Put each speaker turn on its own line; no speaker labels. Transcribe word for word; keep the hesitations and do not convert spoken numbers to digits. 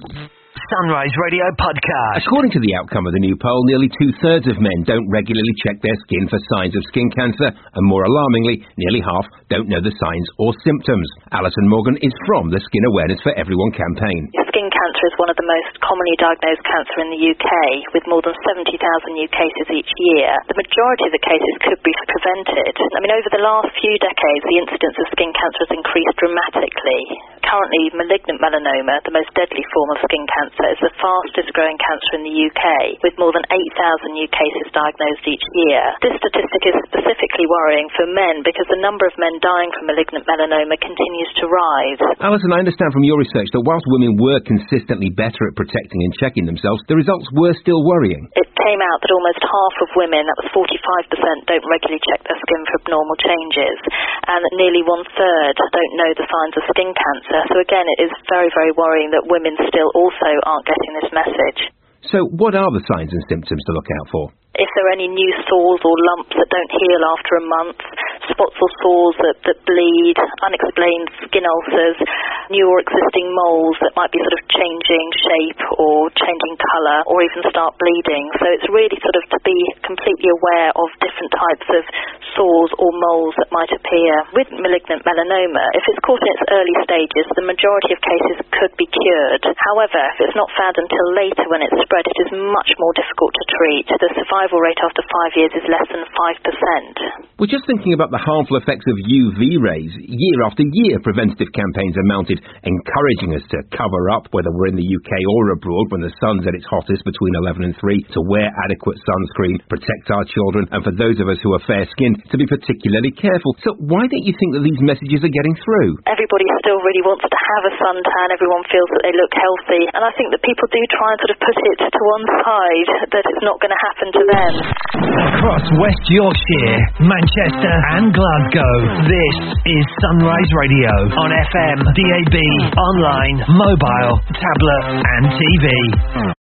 Sunrise Radio Podcast.
According to the outcome of the new poll, nearly two-thirds of men don't regularly check their skin for signs of skin cancer, and more alarmingly, nearly half don't know the signs or symptoms. Alison Morgan is from the Skin Awareness for Everyone campaign.
Skin cancer is one of the most commonly diagnosed cancer in the U K, with more than seventy thousand new cases each year. The majority of the cases could be prevented. I mean, over the last few decades, the incidence of skin cancer has increased dramatically. Currently, malignant melanoma, the most deadly form of skin cancer, is the fastest growing cancer in the U K, with more than eight thousand new cases diagnosed each year. This statistic is specifically worrying for men because the number of men dying from malignant melanoma continues to rise.
Alison, I understand from your research that whilst women were consistently better at protecting and checking themselves, the results were still worrying.
It came out that almost half of women, that was forty-five percent, don't regularly check their skin for abnormal changes, and that nearly one-third don't know the signs of skin cancer. So again, it is very, very worrying that women still also aren't getting this message.
So what are the signs and symptoms to look out for?
If there are any new sores or lumps that don't heal after a month, spots or sores that, that bleed, unexplained skin ulcers, new or existing moles that might be sort of changing shape or changing colour or even start bleeding. So it's really sort of to be completely aware of different types of sores or moles that might appear. With malignant melanoma, if it's caught in its early stages, the majority of cases could be cured. However, if it's not found until later when it's spread, it is much more difficult to treat. The survival rate after five years is less than five percent.
We're just thinking about the harmful effects of U V rays. Year after year, preventative campaigns are mounted, encouraging us to cover up, whether we're in the U K or abroad, when the sun's at its hottest between eleven and three, to wear adequate sunscreen, protect our children, and for those of us who are fair-skinned, to be particularly careful. So why don't you think that these messages are getting through?
Everybody still really wants to have a suntan. Everyone feels that they look healthy. And I think that people do try and sort of put it to one side, that it's not going to happen to them.
Across West Yorkshire, Manchester and Glasgow, this is Sunrise Radio on F M, D A B, online, mobile, tablet and T V.